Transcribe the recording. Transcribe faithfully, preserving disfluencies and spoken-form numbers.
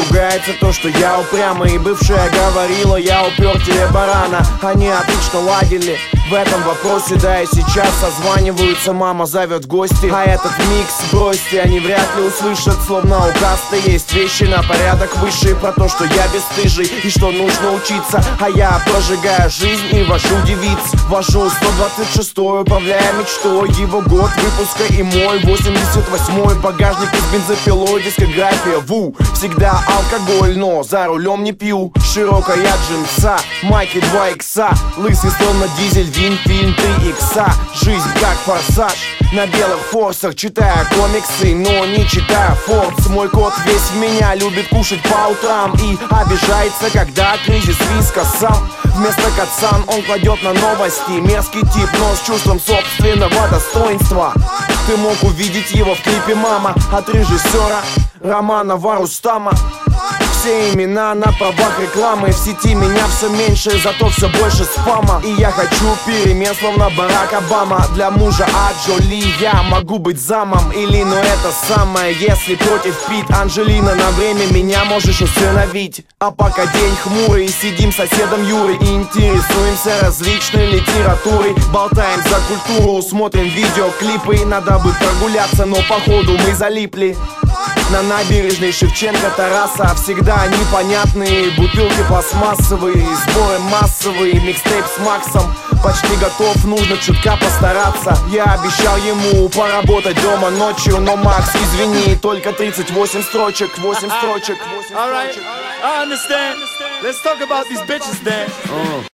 ругается то, что я упрямый. И бывшая говорила, я упертее барана. Они отлично ладили в этом вопросе, да и сейчас созваниваются, мама зовет в гости. А этот микс бросьте, они вряд ли услышат, словно у касты есть вещи на порядок выше. Про то, что я бесстыжий и что нужно учиться. А я прожигаю жизнь и вожу девиц. Вожу сто двадцать шестой, управляя мечтой. Его год выпуска и мой восемьдесят восьмой. Багажник из бензопилой, дискография ву. Всегда алкоголь, но за рулем не пью. Широкая джинса, майки два икса. Лысый словно дизель, вин, фильм три икса. Жизнь как форсаж, на белых форсах. Читая комиксы, но не читая Форбс. Мой кот весь в меня, любит кушать по утрам и обижается, когда кризис риска сам. Вместо кацан он кладет на новости. Мерзкий тип, но с чувством собственного достоинства. Ты мог увидеть его в клипе «Мама» от режиссера Романа Варустама. Все имена на правах рекламы. В сети меня все меньше, зато все больше спама. И я хочу перемен, словно Барак Обама. Для мужа от Джоли я могу быть замом. Или, но это самое, если против Пит Анджелина, на время меня можешь усыновить. А пока день хмурый, сидим с соседом Юрой и интересуемся различной литературой. Болтаем за культуру, смотрим видеоклипы. Надо бы прогуляться, но походу мы залипли. На набережной Шевченко, Тараса всегда непонятные бутылки пластмассовые, сборы массовые, микстейп с Максом почти готов, нужно чутка постараться. Я обещал ему поработать дома ночью, но Макс, извини, только тридцать восемь строчек, восемь строчек, восемь строчек. I understand. Let's talk about these bitches then.